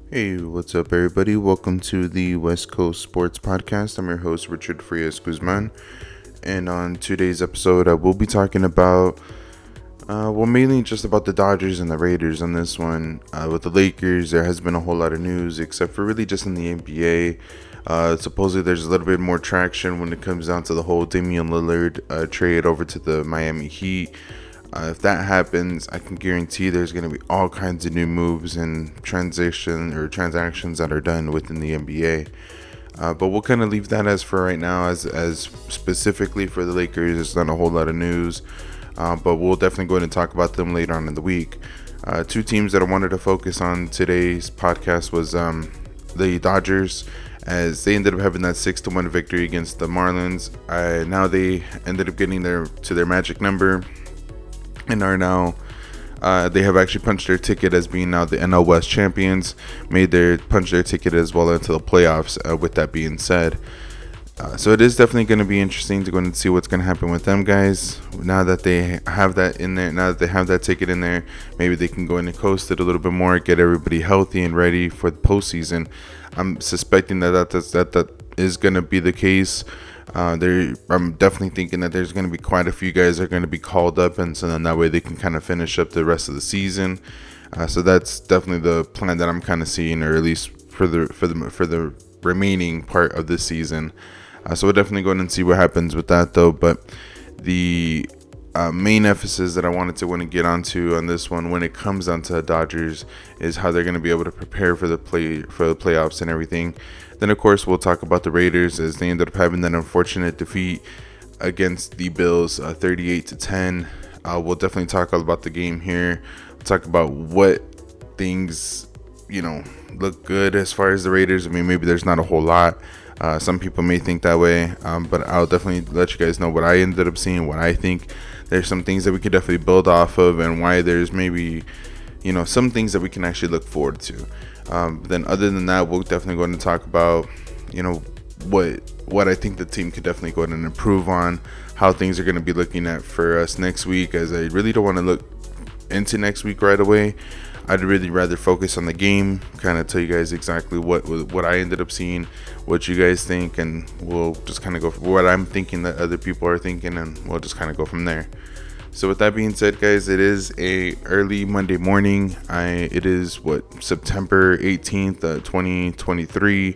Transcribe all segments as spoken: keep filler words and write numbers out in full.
Hey, what's up, everybody? Welcome to the West Coast Sports Podcast. I'm your host, Richard Frias Guzman. And on today's episode, I will be talking about, uh, well, mainly just about the Dodgers and the Raiders on this one. Uh, with the Lakers, there has been a whole lot of news, except for really just in the N B A. Uh, supposedly, there's a little bit more traction when it comes down to the whole Damian Lillard uh, trade over to the Miami Heat. Uh, if that happens, I can guarantee there's going to be all kinds of new moves and transition or transactions that are done within the N B A. Uh, but we'll kind of leave that as for right now. As as specifically for the Lakers, there's not a whole lot of news, uh, but we'll definitely go ahead and talk about them later on in the week. Uh, two teams that I wanted to focus on today's podcast was um, the Dodgers, as they ended up having that six to one victory against the Marlins. Uh, now they ended up getting their to their magic number. And are now, uh, they have actually punched their ticket as being now the N L West champions. Made their punch their ticket as well into the playoffs. Uh, with that being said, uh, so it is definitely going to be interesting to go and see what's going to happen with them guys. Now that they have that in there, now that they have that ticket in there, maybe they can go in and coast it a little bit more, get everybody healthy and ready for the postseason. I'm suspecting that that that, that, that is going to be the case. Uh, there, I'm definitely thinking that there's going to be quite a few guys that are going to be called up, and so then that way they can kind of finish up the rest of the season. Uh, so that's definitely the plan that I'm kind of seeing, or at least for the for the for the remaining part of this season. Uh, so we'll definitely go in and see what happens with that, though. But the uh, main emphasis that I wanted to want to get onto on this one, when it comes down to the Dodgers, is how they're going to be able to prepare for the play for the playoffs and everything. Then, of course, we'll talk about the Raiders, as they ended up having that unfortunate defeat against the Bills, uh, thirty-eight to ten. Uh, we'll definitely talk all about the game here. We'll talk about what things, you know, look good as far as the Raiders. I mean, maybe there's not a whole lot. Uh, some people may think that way, um, but I'll definitely let you guys know what I ended up seeing, what I think. There's some things that we could definitely build off of, and why there's maybe, you know, some things that we can actually look forward to. Um, then other than that, we'll definitely go ahead and talk about, you know, what what I think the team could definitely go ahead and improve on, how things are going to be looking at for us next week, as I really don't want to look into next week right away. I'd really rather focus on the game, kind of tell you guys exactly what what I ended up seeing, what you guys think, and we'll just kind of go for what I'm thinking that other people are thinking, and we'll just kind of go from there. So with that being said, guys, it is a early Monday morning. I it is what September eighteenth, uh, twenty twenty-three.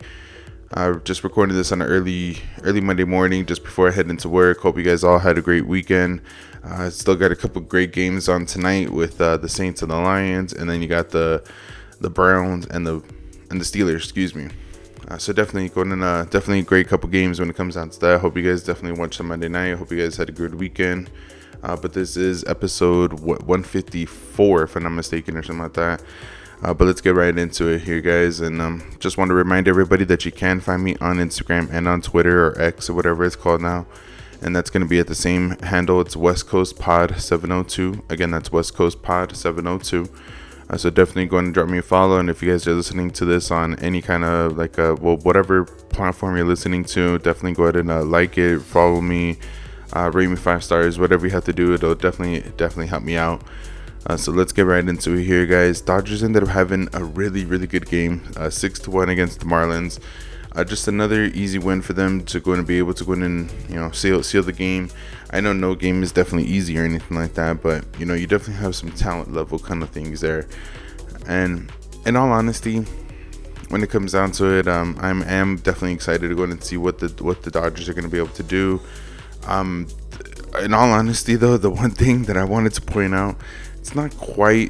I uh, just recorded this on an early early Monday morning, just before I head into work. Hope you guys all had a great weekend. I uh, still got a couple great games on tonight with uh, the Saints and the Lions, and then you got the the Browns and the and the Steelers. Excuse me. Uh, so definitely going in uh, definitely a great couple games when it comes down to that. I hope you guys definitely watched the Monday night. I hope you guys had a good weekend. Uh, but this is episode what one fifty-four, if I'm not mistaken, or something like that. Uh, but let's get right into it here, guys. And um, just want to remind everybody that you can find me on Instagram and on Twitter, or X, or whatever it's called now. And that's going to be at the same handle. It's West Coast Pod seven oh two. Again, that's West Coast Pod seven oh two. Uh, so definitely go and drop me a follow. And if you guys are listening to this on any kind of like, uh, well, whatever platform you're listening to, definitely go ahead and uh, like it, follow me. Uh, rate me five stars, whatever you have to do. It'll definitely, definitely help me out. Uh, so let's get right into it here, guys. Dodgers ended up having a really, really good game, uh, six to one against the Marlins. Uh, just another easy win for them to go and be able to go in and, you know, seal seal the game. I know no game is definitely easy or anything like that, but you know, you definitely have some talent level kind of things there. And in all honesty, when it comes down to it, um, I'm am definitely excited to go in and see what the what the Dodgers are going to be able to do. Um, in all honesty, though, the one thing that I wanted to point out, it's not quite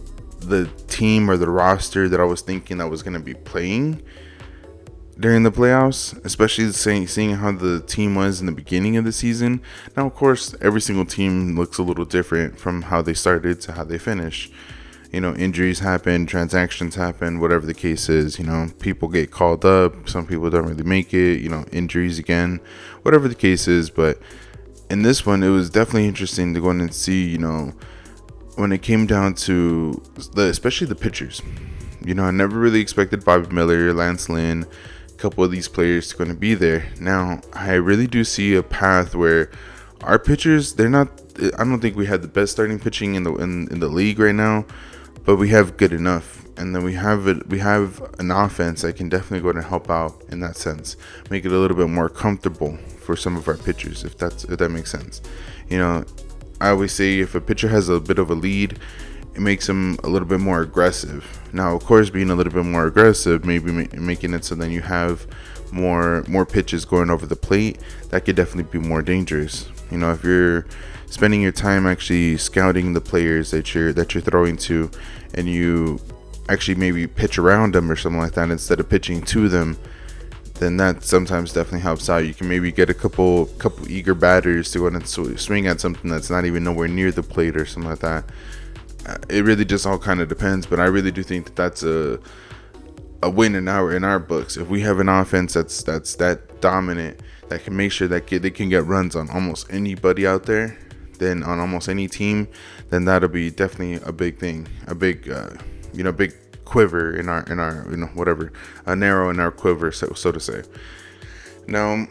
the team or the roster that I was thinking that was going to be playing during the playoffs, especially seeing, seeing how the team was in the beginning of the season. Now, of course, every single team looks a little different from how they started to how they finish. You know, injuries happen, transactions happen, whatever the case is. You know, people get called up. Some people don't really make it. You know, injuries again, whatever the case is. But in this one, it was definitely interesting to go in and see, you know, when it came down to the, especially the pitchers. You know, I never really expected Bobby Miller, Lance Lynn, a couple of these players to going to be there. Now, I really do see a path where our pitchers, they're not, I don't think we had the best starting pitching in the in, in the league right now, but we have good enough. and then we have it. We have an offense that can definitely go ahead and help out in that sense, make it a little bit more comfortable for some of our pitchers, if that's if that makes sense. You know, I always say if a pitcher has a bit of a lead, it makes him a little bit more aggressive. Now, of course, being a little bit more aggressive, maybe ma- making it so then you have more more pitches going over the plate, that could definitely be more dangerous. You know, if you're spending your time actually scouting the players that you're that you're throwing to, and you actually maybe pitch around them or something like that instead of pitching to them, then that sometimes definitely helps out. You can maybe get a couple couple eager batters to go and swing at something that's not even nowhere near the plate or something like that. Uh, it really just all kind of depends, but I really do think that that's a a win in our in our books. If we have an offense that's that's that dominant, that can make sure that they can get runs on almost anybody out there, then on almost any team, then that'll be definitely a big thing, a big uh, you know big quiver in our in our you know whatever a narrow in our quiver, so so to say. Now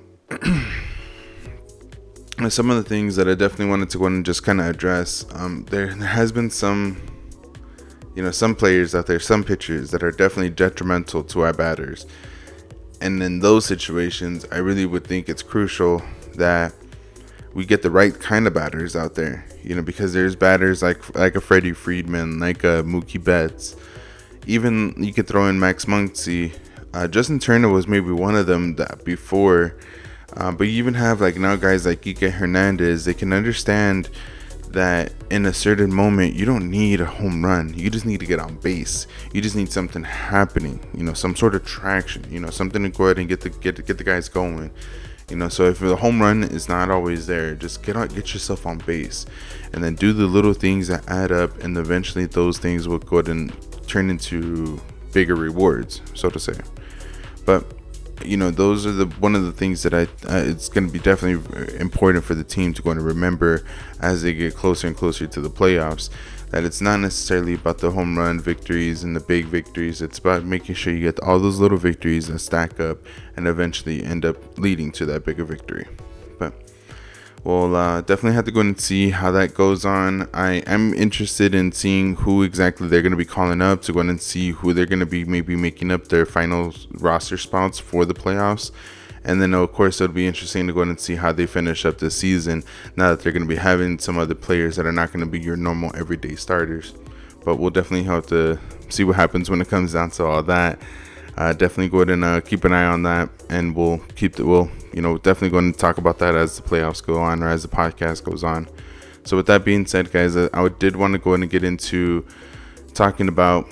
some of the things that I definitely wanted to go and just kind of address, um there, there has been some you know some players out there, some pitchers that are definitely detrimental to our batters, and in those situations I really would think it's crucial that we get the right kind of batters out there, you know because there's batters like like a Freddie Freeman, like a Mookie Betts. Even you could throw in Max Muncy. Uh, Justin Turner was maybe one of them that before. Uh, but you even have like now guys like Kike Hernandez. They can understand that in a certain moment, you don't need a home run. You just need to get on base. You just need something happening, you know, some sort of traction, you know, something to go ahead and get the, get, get the guys going. You know, so if the home run is not always there, just get out, get yourself on base, and then do the little things that add up, and eventually those things will go ahead and turn into bigger rewards, so to say. But you know, those are the one of the things that I uh, it's going to be definitely important for the team to go and remember as they get closer and closer to the playoffs. That it's not necessarily about the home run victories and the big victories. It's about making sure you get all those little victories that stack up and eventually end up leading to that bigger victory. But we'll uh, definitely have to go and see how that goes on. I am interested in seeing who exactly they're going to be calling up to go in and see who they're going to be maybe making up their final roster spots for the playoffs. And then, of course, it'll be interesting to go in and see how they finish up this season now that they're going to be having some other players that are not going to be your normal everyday starters. But we'll definitely have to see what happens when it comes down to all that. Uh, definitely go ahead and uh, keep an eye on that, and we'll keep the we'll you know definitely going to talk about that as the playoffs go on or as the podcast goes on. So with that being said, guys, I, I did want to go ahead and get into talking about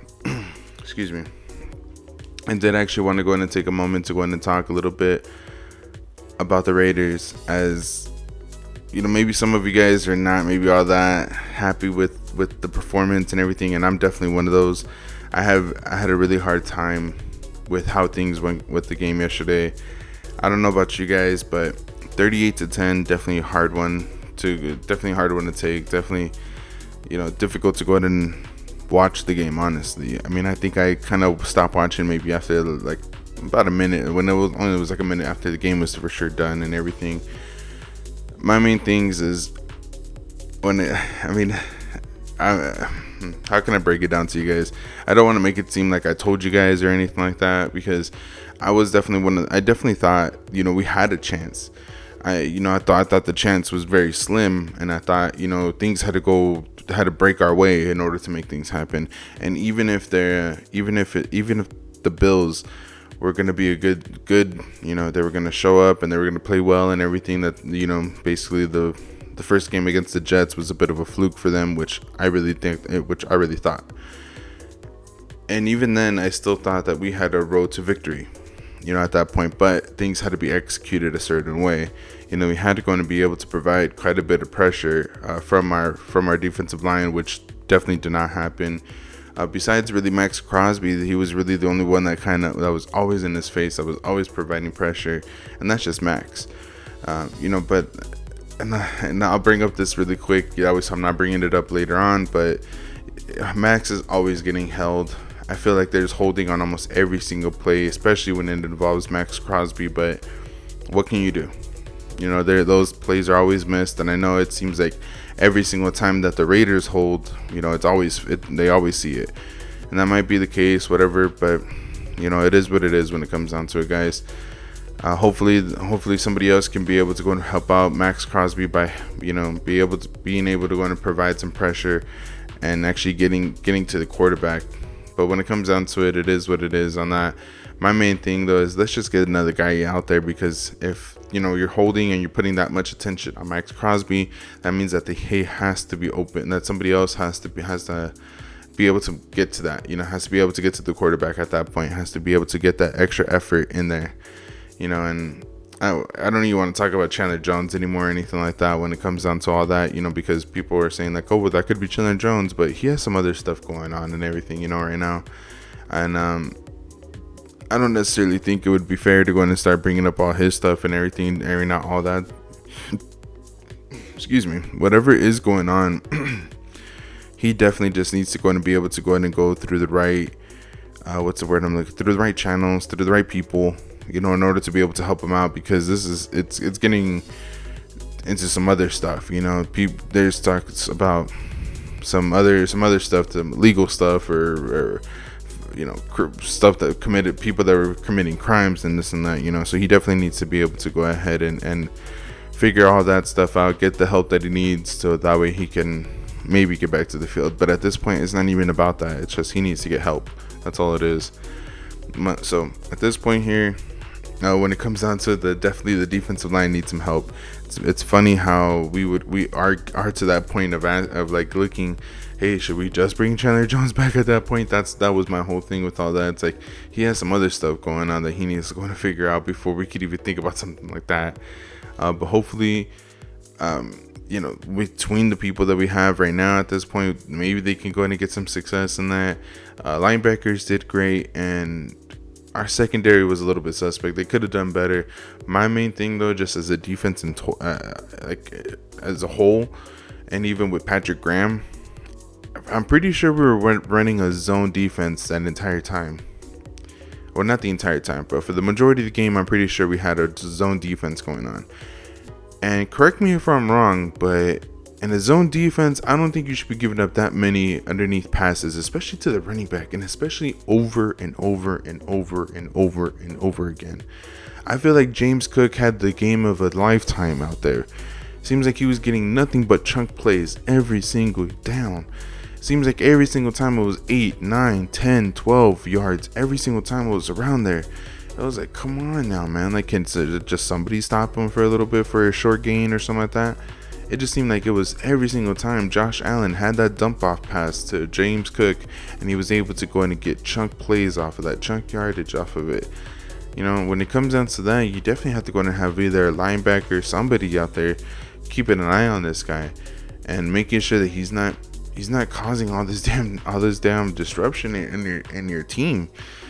excuse me. I did actually want to go in and take a moment to go in and talk a little bit about the Raiders, as you know, maybe some of you guys are not maybe all that happy with, with the performance and everything, and I'm definitely one of those. I have I had a really hard time with how things went with the game yesterday. I don't know about you guys, but thirty-eight to ten, definitely a hard one to definitely a hard one to take. Definitely, you know, difficult to go ahead and watch the game, honestly. I mean, I think I kind of stopped watching maybe after like about a minute, when it was only it was like a minute after the game was for sure done and everything. My main things is when it, I mean, I, how can I break it down to you guys? I don't want to make it seem like I told you guys or anything like that, because I was definitely one of, I definitely thought, you know, we had a chance. I, you know, I thought I thought the chance was very slim, and I thought, you know, things had to go, had to break our way in order to make things happen. And even if they're, even if it, even if the Bills were going to be a good, good, you know, they were going to show up and they were going to play well and everything, that, you know, basically the, the first game against the Jets was a bit of a fluke for them, which I really think, which I really thought. And even then, I still thought that we had a road to victory, you know, at that point, but things had to be executed a certain way. You know, we had to go and be able to provide quite a bit of pressure uh, from our from our defensive line, which definitely did not happen. Uh, besides really Max Crosby, he was really the only one that kind of that was always in his face, that was always providing pressure, and that's just Max. Uh, you know, but and, and I'll bring up this really quick. Yeah, I was I'm not bringing it up later on, but Max is always getting held. I feel like there's holding on almost every single play, especially when it involves Max Crosby. But what can you do? You know, there those plays are always missed, and I know it seems like every single time that the Raiders hold, you know, it's always it, they always see it. and that might be the case, whatever. But you know, it is what it is when it comes down to it, guys. Uh, hopefully, hopefully somebody else can be able to go and help out Max Crosby by, you know, be able to being able to go and provide some pressure and actually getting getting to the quarterback. But when it comes down to it, it is what it is on that. My main thing though is let's just get another guy out there, because if you know you're holding and you're putting that much attention on Max Crosby, that means that the hay has to be open. That somebody else has to be has to be able to get to that. You know, has to be able to get to the quarterback at that point. Has to be able to get that extra effort in there. You know, and I, I don't even want to talk about Chandler Jones anymore or anything like that when it comes down to all that, you know, because people are saying like, oh, well, that could be Chandler Jones, but he has some other stuff going on and everything, you know, right now. And um, I don't necessarily think it would be fair to go in and start bringing up all his stuff and everything, airing out all that. Excuse me. Whatever is going on, he definitely just needs to go in and be able to go in and go through the right, uh, what's the word I'm looking, through the right channels, through the right people, you know, in order to be able to help him out, because this is it's it's getting into some other stuff. You know, people there's talks about some other some other stuff, the legal stuff, or, or you know, stuff that committed people that were committing crimes and this and that. You know, so he definitely needs to be able to go ahead and and figure all that stuff out, get the help that he needs, so that way he can maybe get back to the field. But at this point, it's not even about that. It's just he needs to get help. That's all it is. So at this point here, Uh, when it comes down to the definitely the defensive line needs some help. It's, it's funny how we would we are are to that point of of like looking, hey, should we just bring Chandler Jones back at that point? That's that was my whole thing with all that. It's like he has some other stuff going on that he needs to go and figure out before we could even think about something like that. Uh, but hopefully, um, you know, between the people that we have right now at this point, maybe they can go in and get some success in that. Uh, linebackers did great, and our secondary was a little bit suspect. They could have done better. My main thing though, just as a defense and to- uh, like as a whole, and even with Patrick Graham, I'm pretty sure we were running a zone defense that entire time. Well, not the entire time, but for the majority of the game, I'm pretty sure we had a zone defense going on. And correct me if I'm wrong, but in a zone defense, I don't think you should be giving up that many underneath passes, especially to the running back, and especially over and over and over and over and over again. I feel like James Cook had the game of a lifetime out there. Seems like he was getting nothing but chunk plays every single down. Seems like every single time it was eight, nine, ten, twelve yards. Every single time it was around there. I was like, come on now, man. Like, can just somebody stop him for a little bit for a short gain or something like that? It just seemed like it was every single time Josh Allen had that dump off pass to James Cook, and he was able to go in and get chunk plays off of that, chunk yardage off of it. You know, when it comes down to that, you definitely have to go in and have either a linebacker, somebody out there keeping an eye on this guy and making sure that he's not he's not causing all this damn all this damn disruption in your in your team.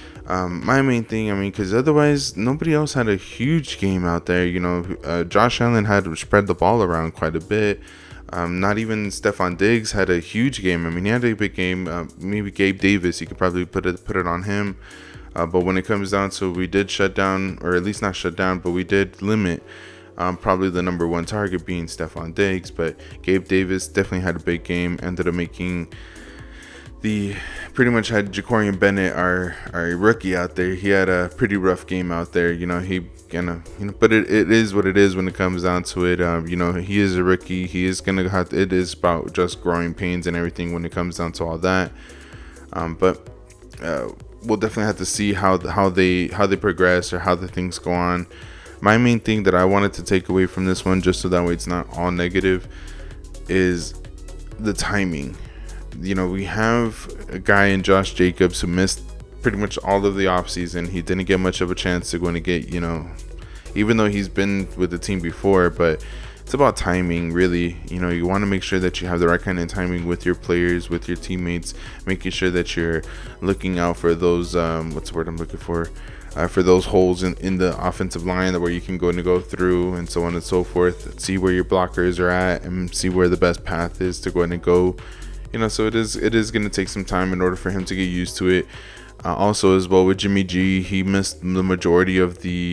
Um, my main thing, I mean, because otherwise nobody else had a huge game out there. You know, uh, Josh Allen had to spread the ball around quite a bit. Um, not even Stephon Diggs had a huge game. I mean, he had a big game. Uh, maybe Gabe Davis, you could probably put it put it on him. Uh, but when it comes down to, we did shut down, or at least not shut down, but we did limit um, probably the number one target being Stephon Diggs. But Gabe Davis definitely had a big game. Ended up making the pretty much had Jacorian Bennett, our our rookie out there. He had a pretty rough game out there. You know, he gonna you know, but it, it is what it is when it comes down to it. Um, you know, he is a rookie. He is gonna have to, it is about just growing pains and everything when it comes down to all that. Um, but uh, we'll definitely have to see how how they how they progress or how the things go on. My main thing that I wanted to take away from this one, just so that way it's not all negative, is the timing. You know, we have a guy in Josh Jacobs who missed pretty much all of the offseason. He didn't get much of a chance to go and get, you know, even though he's been with the team before, but it's about timing, really. You know, you want to make sure that you have the right kind of timing with your players, with your teammates, making sure that you're looking out for those, um, what's the word I'm looking for? Uh, for those holes in, in the offensive line where you can go and go through, and so on and so forth. See where your blockers are at and see where the best path is to go in and go. You know, so it is it is going to take some time in order for him to get used to it. Uh, also, as well with Jimmy G, he missed the majority of the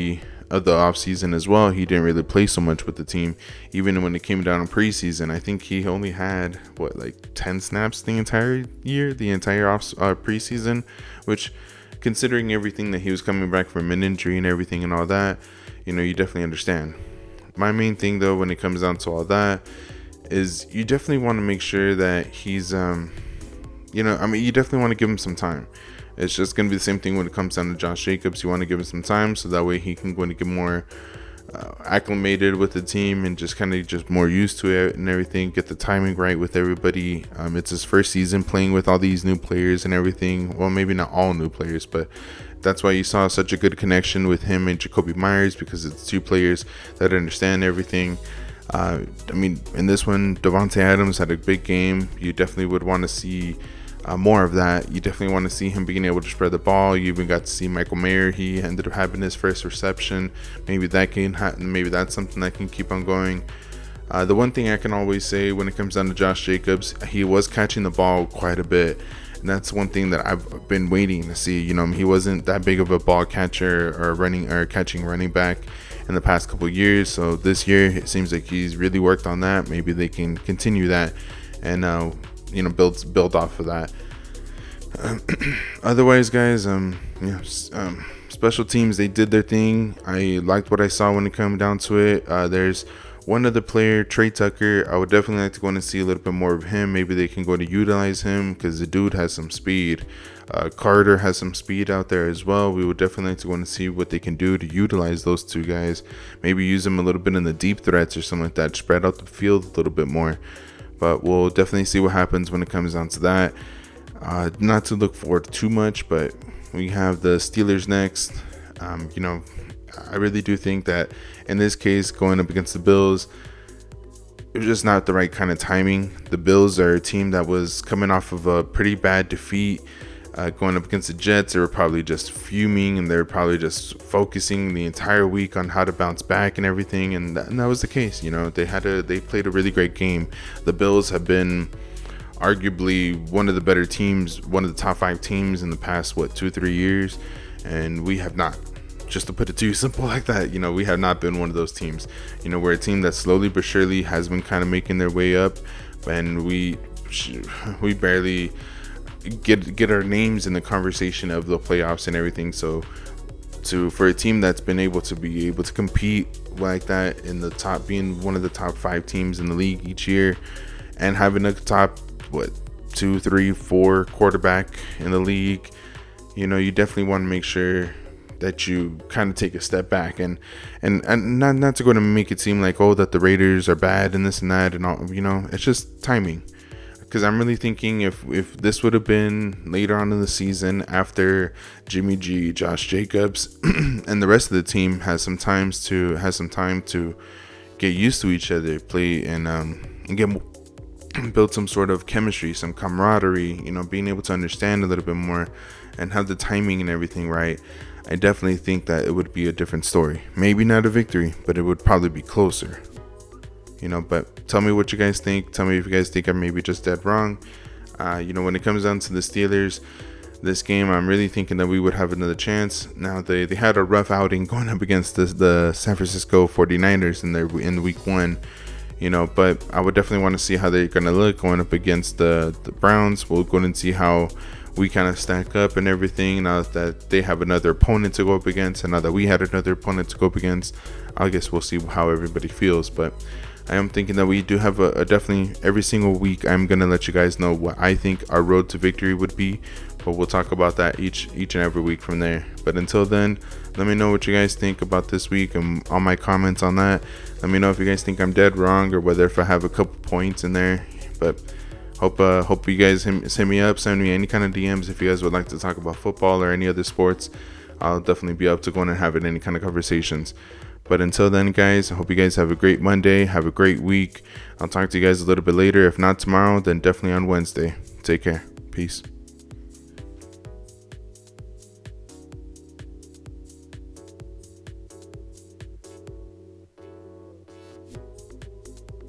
of the offseason as well, he didn't really play so much with the team. Even when it came down to preseason, I think he only had what like ten snaps the entire year, the entire off uh, preseason, which, considering everything that he was coming back from an injury and everything and all that, you know, you definitely understand. My main thing though, when it comes down to all that, is you definitely want to make sure that he's, um, you know, I mean, you definitely want to give him some time. It's just going to be the same thing when it comes down to Josh Jacobs. You want to give him some time so that way he can go and get more uh, acclimated with the team and just kind of just more used to it and everything. Get the timing right with everybody. Um, it's his first season playing with all these new players and everything. Well, maybe not all new players, but that's why you saw such a good connection with him and Jakobi Meyers, because it's two players that understand everything. Uh, I mean, in this one, Davante Adams had a big game. You definitely would want to see Uh, more of that. You definitely want to see him being able to spread the ball. You even got to see Michael Mayer. He ended up having his first reception. Maybe that can ha- maybe that's something that can keep on going. Uh, the one thing I can always say when it comes down to Josh Jacobs, he was catching the ball quite a bit, and that's one thing that I've been waiting to see. You know, he wasn't that big of a ball catcher or running or catching running back in the past couple of years. So this year it seems like he's really worked on that. Maybe they can continue that and uh, you know, build build off of that. Um, otherwise, guys, um, you know, um, special teams, they did their thing. I liked what I saw when it came down to it. Uh, there's one other player, Trey Tucker. I would definitely like to go and see a little bit more of him. Maybe they can go to utilize him because the dude has some speed. Uh, Carter has some speed out there as well. We would definitely like to go and see what they can do to utilize those two guys. Maybe use them a little bit in the deep threats or something like that. Spread out the field a little bit more. But we'll definitely see what happens when it comes down to that. Uh, not to look forward to too much, but we have the Steelers next. Um, you know, I really do think that in this case, going up against the Bills, it was just not the right kind of timing. The Bills are a team that was coming off of a pretty bad defeat. Uh, going up against the Jets, they were probably just fuming, and they're probably just focusing the entire week on how to bounce back and everything. And that, and that was the case. You know, they had a they played a really great game. The Bills have been arguably one of the better teams, one of the top five teams in the past what two three years, and we have not. Just to put it to you simple like that, you know, we have not been one of those teams. You know, we're a team that slowly but surely has been kind of making their way up, and we we barely get get our names in the conversation of the playoffs and everything. So to for a team that's been able to be able to compete like that in the top, being one of the top five teams in the league each year, and having a top what two three four quarterback in the league, you know, you definitely want to make sure that you kind of take a step back and and and not not to go to make it seem like, oh, that the Raiders are bad and this and that and all. You know, it's just timing. Because I'm really thinking if if this would have been later on in the season, after Jimmy G, Josh Jacobs, and the rest of the team has some times to has some time to get used to each other, play and um and get build some sort of chemistry, some camaraderie, you know, being able to understand a little bit more and have the timing and everything right, I definitely think that it would be a different story. Maybe not a victory, but it would probably be closer. You know, but tell me what you guys think. Tell me if you guys think I'm maybe just dead wrong. Uh, you know, when it comes down to the Steelers, this game, I'm really thinking that we would have another chance. Now, they, they had a rough outing going up against the, the San Francisco forty-niners in their in week one. You know, but I would definitely want to see how they're going to look going up against the, the Browns. We'll go and see how we kind of stack up and everything now that they have another opponent to go up against, and now that we had another opponent to go up against. I guess we'll see how everybody feels, but I am thinking that we do have a, a definitely every single week I'm gonna let you guys know what I think our road to victory would be, but we'll talk about that each each and every week from there. But until then, let me know what you guys think about this week and all my comments on that. Let me know if you guys think I'm dead wrong or whether if I have a couple points in there. But hope uh hope you guys send me up, send me any kind of D Ms if you guys would like to talk about football or any other sports. I'll definitely be up to going and having any kind of conversations. But until then, guys, I hope you guys have a great Monday. Have a great week. I'll talk to you guys a little bit later. If not tomorrow, then definitely on Wednesday. Take care. Peace.